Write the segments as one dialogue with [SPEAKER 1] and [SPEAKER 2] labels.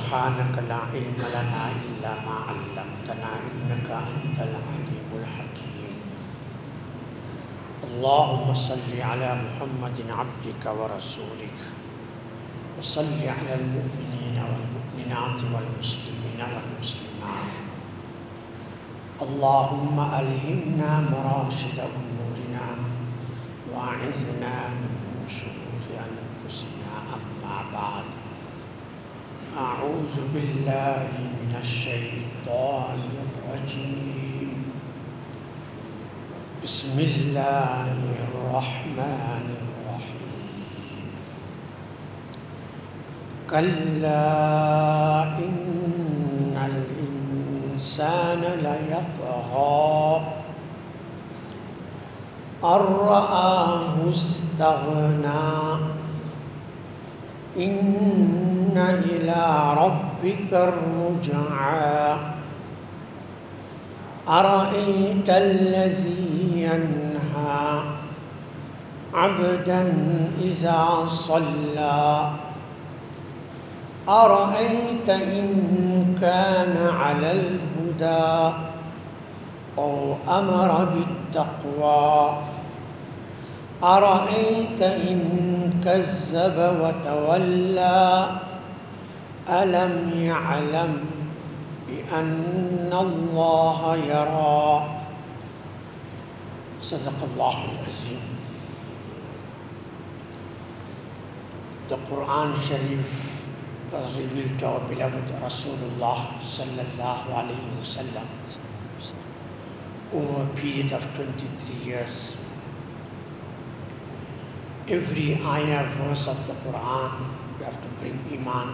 [SPEAKER 1] سبحانك لا علم لنا إلا ما علمتنا إنك أنت العليم الحكيم. اللهم صل على محمد عبدك ورسولك وصل على المؤمنين والمؤمنات والمسلمين والمسلمات. اللهم ألهمنا مراشد أمورنا وأعذنا من شرور أنفسنا. أما بعد، أعوذ بالله من الشيطان الرجيم. بسم الله الرحمن الرحيم. كلا إن الإنسان ليطغى أن رآه استغنى إن إلى ربك الرجعى أرأيت الذي ينهى عبدا إذا صلى أرأيت إن كان على الهدى أو أمر بالتقوى أرأيت إن كذب وتولى ألم يعلم بأن الله يرى. صدق الله العظيم. The Quran Sharif was revealed to our beloved Rasulullah sallallahu alayhi wa sallam over a period of 23 years. Every ayah verse of the Quran, we have to bring Iman.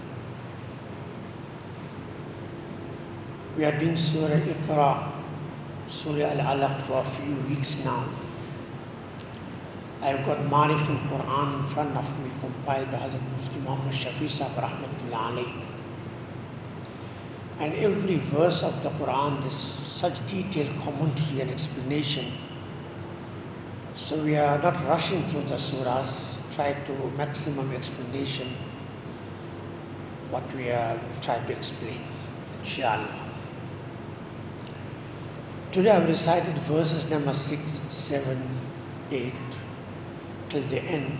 [SPEAKER 1] We are doing Surah Iqra, Surah Al-Alaq for a few weeks now. I've got Marif al-Quran in front of me, compiled by Hazrat Mufti Muhammad Shafi Sahib Rahmatullah alayhi. And every verse of the Quran, there's such detailed commentary and explanation. So we are not rushing through the surahs, try to maximum explanation what we are trying to explain, inshallah. Today I've recited verses number 6, 7, 8 till the end,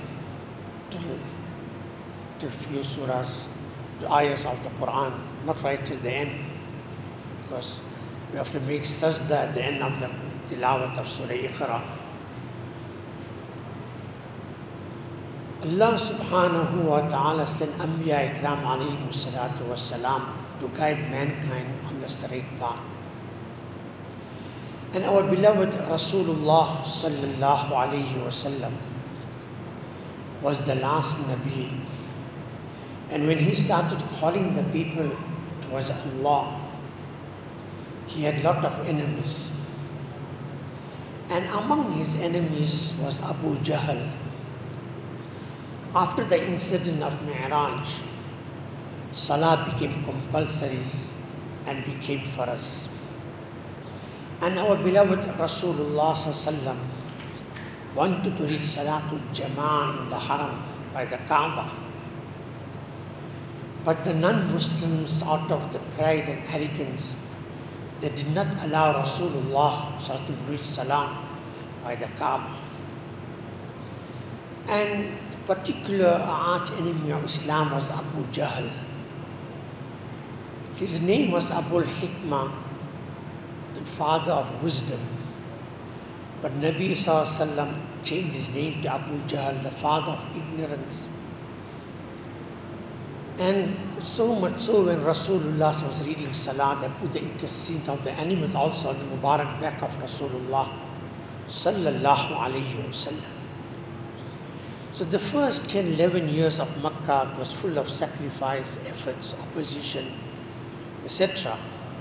[SPEAKER 1] till few surahs, the ayahs of the Quran, not right till the end, because we have to make sajda at the end of the tilawat of Surah Iqra. Allah subhanahu wa ta'ala sent Anbiya Ikram alayhi salatu wa salam to guide mankind on the straight path. And our beloved Rasulullah sallallahu alayhi wa sallam was the last Nabi. And when he started calling the people towards Allah, he had a lot of enemies. And among his enemies was Abu Jahl. After the incident of Mi'raj, Salah became compulsory and became farz. And our beloved Rasulullah sallallahu wanted to read Salatul Jama'ah in the Haram by the Kaaba. But the non-Muslims, out of the pride and arrogance, they did not allow Rasulullah to read Salah by the Kaaba. And the particular arch enemy of Islam was Abu Jahl. His name was Abu al-Hikmah, the father of wisdom. But Nabi sallallahu changed his name to Abu Jahl, the father of ignorance. And so much so, when Rasulullah was reading Salah, they put the intestines of the animals also on the Mubarak back of Rasulullah sallallahu alayhi wa sallam. So the first 10, 11 years of Makkah was full of sacrifice, efforts, opposition, etc.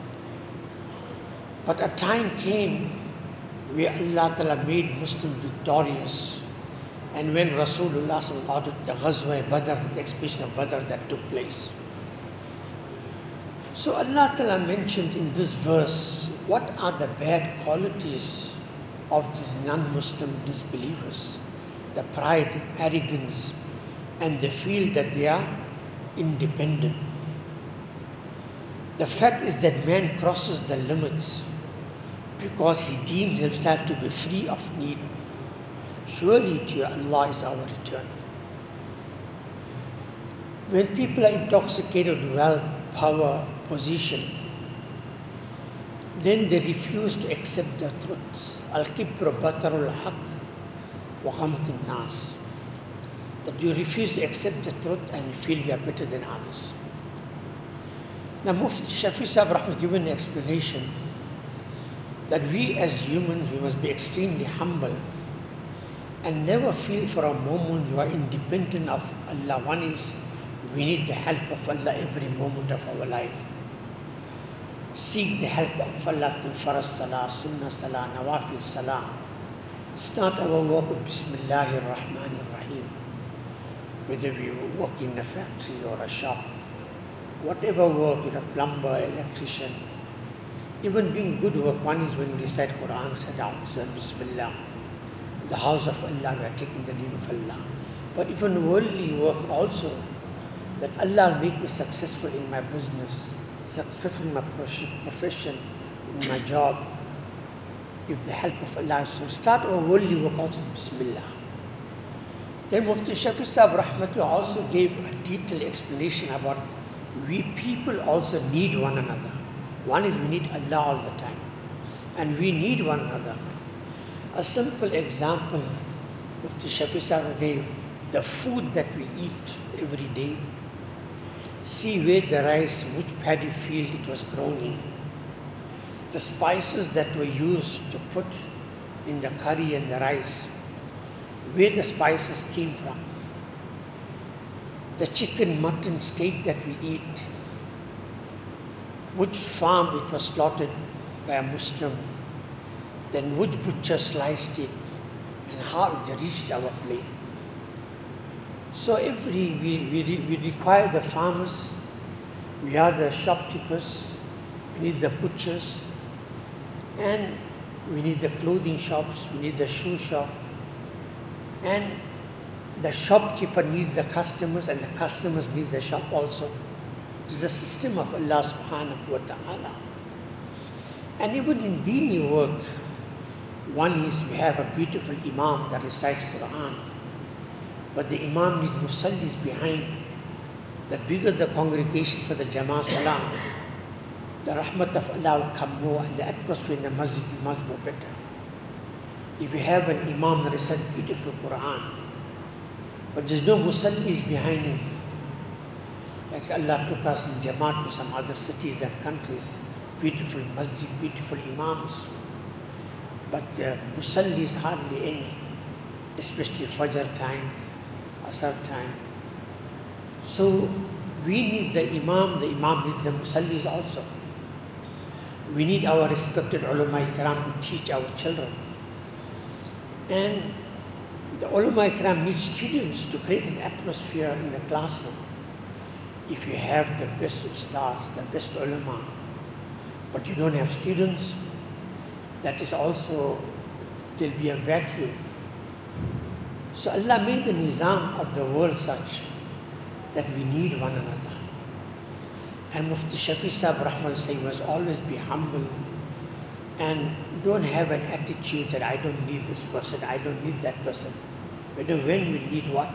[SPEAKER 1] But a time came where Allah Ta'ala made Muslims victorious. And when Rasulullah ordered the Ghazwa Badr, the expedition of Badr that took place. So Allah Ta'ala mentions in this verse what are the bad qualities of these non-Muslim disbelievers. The pride, arrogance, and they feel that they are independent. The fact is that man crosses the limits because he deems himself to be free of need. Surely to Allah is our return. When people are intoxicated with wealth, power, position, then they refuse to accept the truth. Al-kibru batarul haq wa ghamtin nas. That you refuse to accept the truth and you feel you are better than others. Now Mufti Shafi Sahib Rahmat given an explanation that we as humans, we must be extremely humble and never feel for a moment you are independent of Allah. One is, we need the help of Allah every moment of our life. Seek the help of Allah till Farz Salah, Sunnah Salah, Nawafil Salah. Start our work with Bismillahir Rahmanir Rahim. Whether we work in a factory or a shop, whatever work, you're a plumber, electrician, even doing good work, one is when we recite Quran, say Bismillah. The house of Allah, we are taking the name of Allah. But even worldly work also, that Allah will make me successful in my business, successful in my profession, in my job, with the help of Allah. So start our worldly work also with Bismillah. Then Mufti Shafi Sahib Rahmatullah also gave a detailed explanation about we people also need one another. One is we need Allah all the time, and we need one another. A simple example Mufti Shafi Sahib gave, the food that we eat every day. See where the rice, which paddy field it was grown in. The spices that were used to put in the curry and the rice, where the spices came from. The chicken, mutton, steak that we eat, which farm it was slaughtered by a Muslim, then which butcher sliced it, and how it reached our plate. So we require the farmers, we are the shopkeepers, we need the butchers, and we need the clothing shops, we need the shoe shop, and the shopkeeper needs the customers, and the customers need the shop also. It is a system of Allah subhanahu wa ta'ala. And even in dini work, one is we have a beautiful imam that recites Quran, but the imam needs musallis behind. The bigger the congregation for the Jama'ah Salah, the rahmat of Allah will come more, and the atmosphere in the masjid is much more better. If you have an imam that recites beautiful Quran, but there's no musallis behind him, like Allah took us in Jamaat to some other cities and countries, beautiful masjid, beautiful imams, but musallis hardly any, especially Fajr time, Asr time. So we need the imam needs the musallis also. We need our respected ulama ikram to teach our children. And the ulama ikram need students to create an atmosphere in the classroom. If you have the best ustads, the best ulama, but you don't have students, that is also, there'll be a vacuum. So Allah made the nizam of the world such that we need one another. And Mufti Shafi Sahib Rahman say must always be humble and don't have an attitude that I don't need this person, I don't need that person. We know when we need what.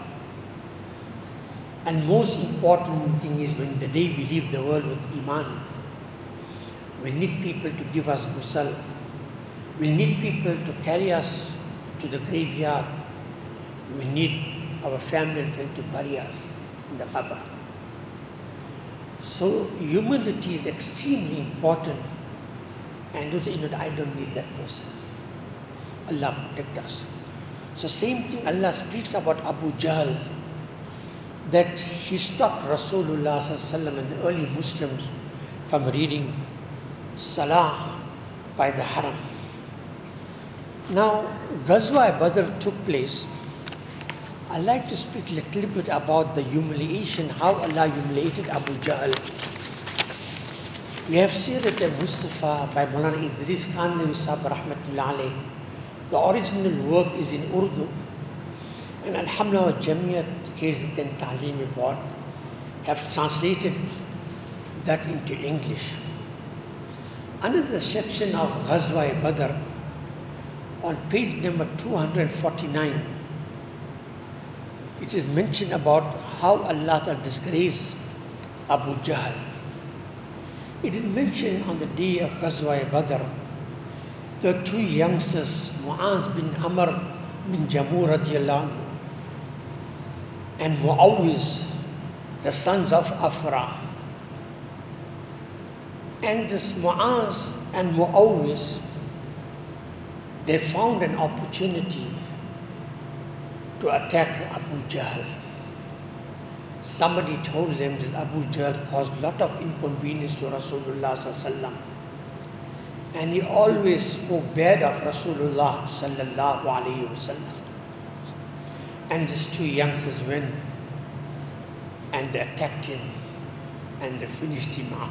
[SPEAKER 1] And most important thing is when the day we leave the world with Iman, we need people to give us ghusl. We need people to carry us to the graveyard. We need our family and friends to bury us in the qabr. So humility is extremely important. And don't say, I don't need that person. Allah protect us. So same thing Allah speaks about Abu Jahl, that he stopped Rasulullah and the early Muslims from reading Salah by the Haram. Now, Ghazwa Badr took place. I'd like to speak a little bit about the humiliation, how Allah humiliated Abu Jahl. We have Sirat al-Mustafa by Maulana Idris Kandhlawi Sahib Rahmatullah Alayh. The original work is in Urdu. And Alhamdulillah Jamiyat Kazit and Ta'lim Board have translated that into English. Another section of Ghazwa Badr, on page number 249, it is mentioned about how Allah Ta'ala disgraced Abu Jahl. It is mentioned on the day of Ghazwa Badr, the two youngsters, Mu'az bin Amr bin Jamur radiallahu anhu, and Mu'awiz, the sons of Afra. And this Mu'az and Mu'awiz, they found an opportunity to attack Abu Jahl. Somebody told them this Abu Jahl caused a lot of inconvenience to Rasulullah sallallahu alaihi wasallam, and he always spoke bad of Rasulullah sallallahu alaihi wasallam. And these two youngsters went and they attacked him and they finished him up.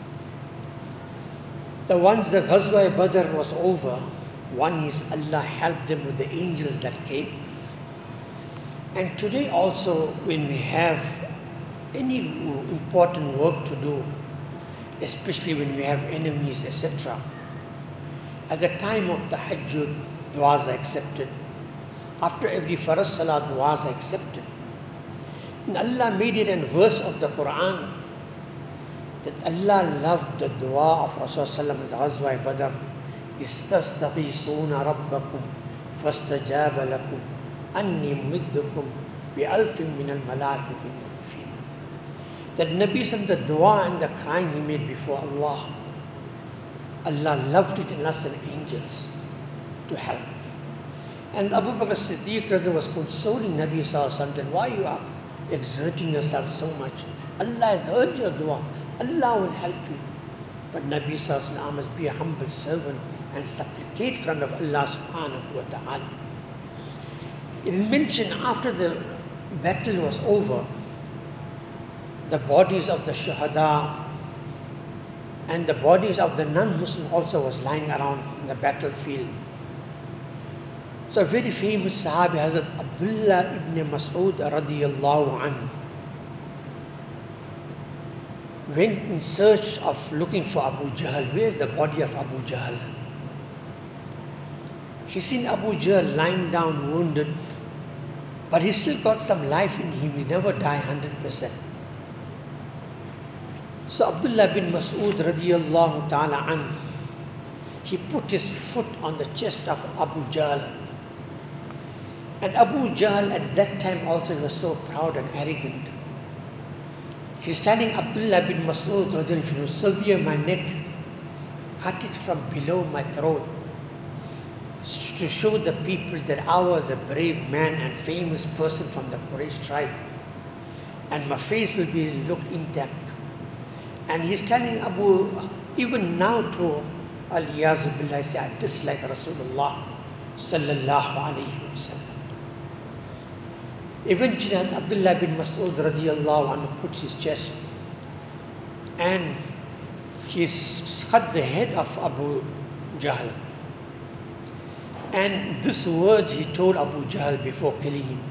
[SPEAKER 1] Once the Ghazwa Badr was over, one is Allah helped them with the angels that came. And today also, when we have any important work to do, especially when we have enemies, etc., at the time of the Tahajjud, du'as are accepted. After every Farz Salah, du'as are accepted. And Allah made it a verse of the Quran that Allah loved the dua of Rasulullah at Ghazwa Badr. إِسْتَسْتَغِيثُونَ رَبَّكُمْ فَاسْتَجَابَ لَكُمْ أَنِّي مُمِدُّكُمْ بِأَلْفٍ مِّنَ الْمَلَائِكَةِ مُرْدِفِينَ. That Nabi said the dua and the crying he made before Allah, Allah loved it and Allah sent angels to help. And Abu Bakr Siddiq was consoling Nabi Sallallahu Alaihi Wasallam, why you are exerting yourself so much? Allah has heard your dua. Allah will help you. But Nabi Sallallahu Alaihi Wasallam must be a humble servant and supplicate in front of Allah Subhanahu wa Ta'ala. It is mentioned after the battle was over, the bodies of the shuhada and the bodies of the non-Muslim also was lying around in the battlefield. So a very famous Sahabi, Hazrat Abdullah ibn Mas'ud radiyallahu anhu, went in search of looking for Abu Jahl. Where is the body of Abu Jahl? He seen Abu Jahl lying down wounded, but he still got some life in him. He never died 100%. So Abdullah bin Mas'ud radiyallahu ta'ala anhu, he put his foot on the chest of Abu Jahl. And Abu Jahl at that time also was so proud and arrogant. He's telling Abdullah bin Mas'ud radiyallahu anhu, sever my neck, cut it from below my throat, to show the people that I was a brave man and famous person from the Quraysh tribe, and my face will be looked intact. And he's telling Abu, even now to Al-Yazu Billah, I say, I dislike Rasulullah sallallahu alayhi wa sallam. Eventually Abdullah bin Mas'ud radiyallahu anhu puts his chest and he's cut the head of Abu Jahl. And this word he told Abu Jahl before killing him: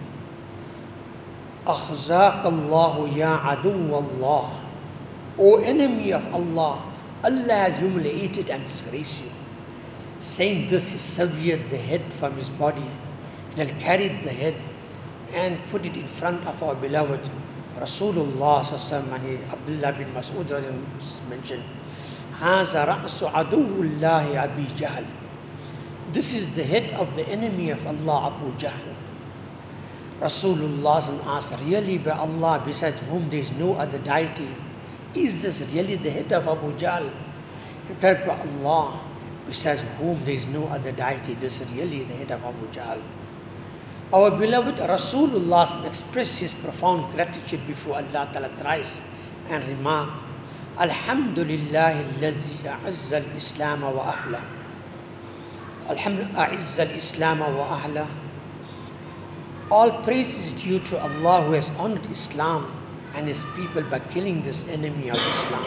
[SPEAKER 1] أخزاك الله يا عدو الله. O enemy of Allah, Allah has humiliated and disgraced you. Saying this, he severed the head from his body, then carried the head and put it in front of our beloved Rasulullah sallallahu alaihi wasallam. Abdullah bin Mas'ud mentioned, هذا رأس عدو الله أبي جهل. This is the head of the enemy of Allah, Abu Jahl. Rasulullah asked, really by Allah, besides whom there is no other deity, is this really the head of Abu Jahl? Replied, by Allah, besides whom there is no other deity, this is really the head of Abu Jahl. Our beloved Rasulullah expressed his profound gratitude before Allah Ta'ala thrice and remarked, Alhamdulillah allazi a'azza al-Islam wa ahla. Alhamdulillah a'azza al-Islam wa ahla. All praise is due to Allah who has honored Islam and his people by killing this enemy of Islam.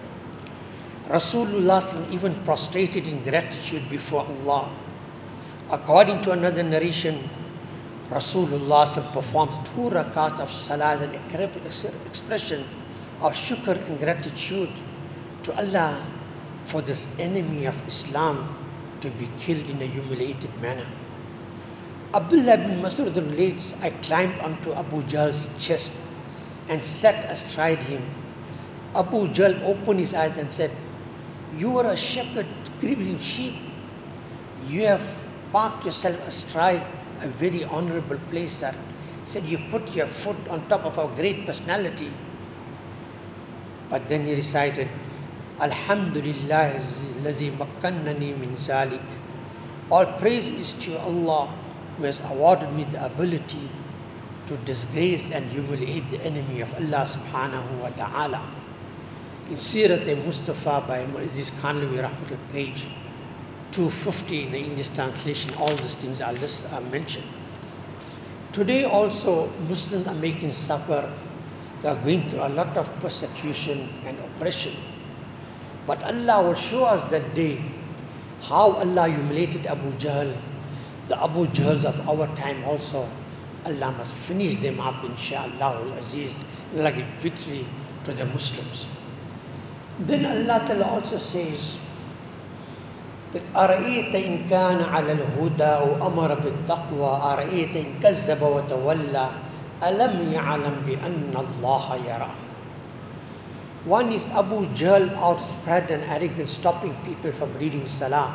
[SPEAKER 1] Rasulullah even prostrated in gratitude before Allah. According to another narration, Rasulullah performed 2 rakat of salah as an expression our shukr and gratitude to Allah for this enemy of Islam to be killed in a humiliated manner. Abdullah ibn Mas'ud relates, I climbed onto Abu Jahl's chest and sat astride him. Abu Jahl opened his eyes and said, "You are a shepherd grazing sheep. You have parked yourself astride a very honorable place, sir." He said, "You put your foot on top of our great personality." But then he recited, "Alhamdulillah lazi makkannani min zalik." All praise is to Allah who has awarded me the ability to disgrace and humiliate the enemy of Allah subhanahu wa ta'ala. In Sirat al-Mustafa by this Khanlawi Rahmatul page 250 in the English translation, all these things are mentioned. Today also Muslims are making suffer. They are going through a lot of persecution and oppression. But Allah will show us that day how Allah humiliated Abu Jahl. The Abu Jahls of our time also, Allah must finish them up, inshaAllah al-Aziz. Allah give victory to the Muslims. Then Allah Ta'ala also says that أَرَأَيْتَ إِنْ كَانَ عَلَى الْهُدَى وَأَمَرَ بِالتَّقْوَى أَرَأَيْتَ إِنْ كَذَّبَ وَتَوَلَّى أَلَمْ يَعْلَمْ بِأَنَّ اللَّهَ يَرَى. One is Abu Jahl, out of pride and arrogance, stopping people from reading Salah.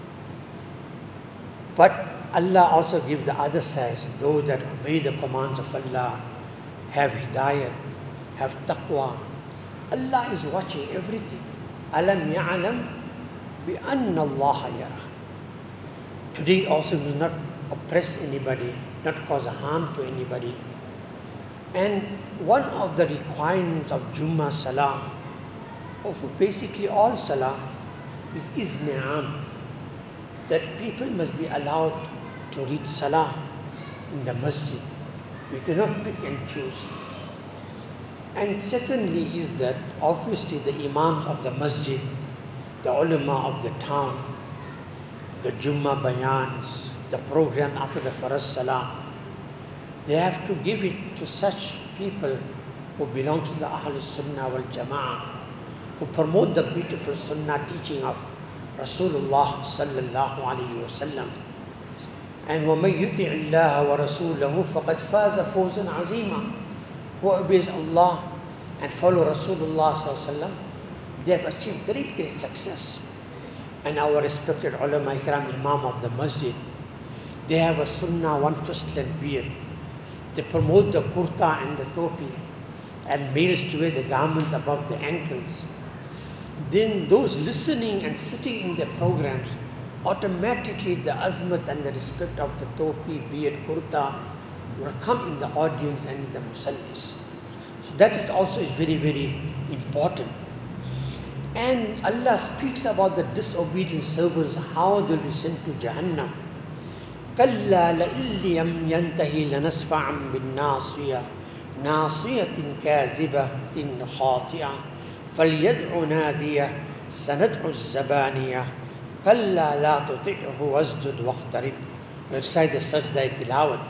[SPEAKER 1] But Allah also gives the other side, those that obey the commands of Allah, have hidayat, have taqwa. Allah is watching everything. Alam ya'lam bi anna Allah yara. Today also we will not oppress anybody, not cause harm to anybody. And one of the requirements of Jummah Salah, or for basically all Salah, is Izni'am, that people must be allowed to read Salah in the masjid. We cannot pick and choose. And secondly is that obviously the imams of the masjid, the ulama of the town, the Jummah bayans, the program after the Farz Salah, they have to give it to such people who belong to the Ahlul Sunnah wal Jama'ah, who promote the beautiful Sunnah teaching of Rasulullah sallallahu alayhi wa sallam. And وَمَن يُطِعِ اللَّهَ وَرَسُولَهُ فَقَدْ فَازَ فَوْزًا عَظِيمًا. Who obeys Allah and follow Rasulullah sallallahu alayhi wa sallam, they have achieved great, great success. And our respected ulama ikram, imam of the masjid, they have a sunnah, one first-length beard. They promote the kurta and the topi, and males to wear the garments above the ankles. Then those listening and sitting in the programs, automatically the azmat and the respect of the topi, beard, kurta will come in the audience and in the musallis. So that is also very, very important. And Allah speaks about the disobedient servants, how they will be sent to Jahannam. كَلَّا لَئِن لَّمْ يَنْتَهِ لَنَسْفَعًا بِالنَّاصِيَةِ نَاصِيَةٍ كَاذِبَةٍ خَاطِئَةٍ فَلْيَدْعُ نَادِيَهُ سَنَدْعُ الزَّبَانِيَةَ كَلَّا لَا تُطِعْهُ وَاسْجُدْ وَاقْتَرِبْ. Recite the sajda tilawat.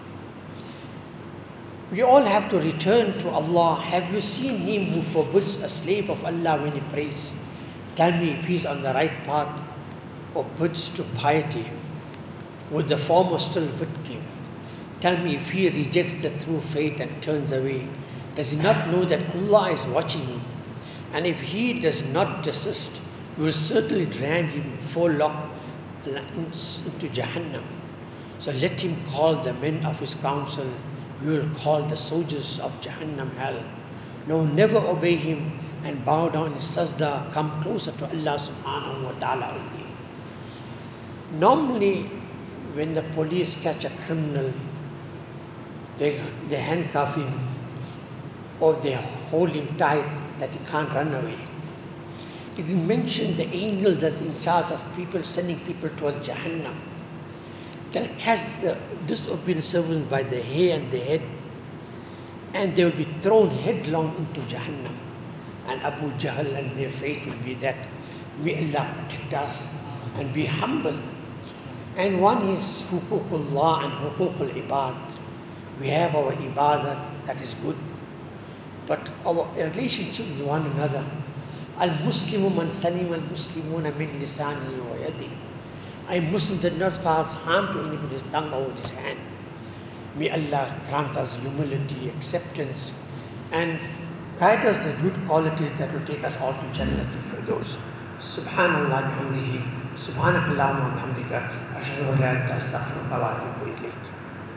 [SPEAKER 1] We all have to return to Allah. Have you seen him who forbids a slave of Allah when he prays? Tell me if he is on the right path or bids to piety. Would the former still with him? Tell me if he rejects the true faith and turns away. Does he not know that Allah is watching him? And if he does not desist, we will certainly drown him forelock into Jahannam. So let him call the men of his council. We will call the soldiers of Jahannam hell. No, never obey him and bow down in sajda. Come closer to Allah subhanahu wa ta'ala only. Normally, when the police catch a criminal, they handcuff him or they hold him tight that he can't run away. It is mentioned the angels that's in charge of people, sending people towards Jahannam. They'll catch the disobedient servants by the hair and the head, and they will be thrown headlong into Jahannam. And Abu Jahl and their fate will be that. May Allah protect us and be humble. And one is huququllah and huququl ibad. We have our ibadah that is good, but our relationship with one another. Al-Muslimu man salim al-Muslimuna min lisanihi wa yadihi. A Muslim did not cause harm to anybody's tongue or with his hand. May Allah grant us humility, acceptance, and guide us the good qualities that will take us all to Jannah for those. Subhanallah bihamdihi, subhanakallahumma bihamdika, ashhadu an la ilaha illa anta astaghfiruka wa atubu ilayk.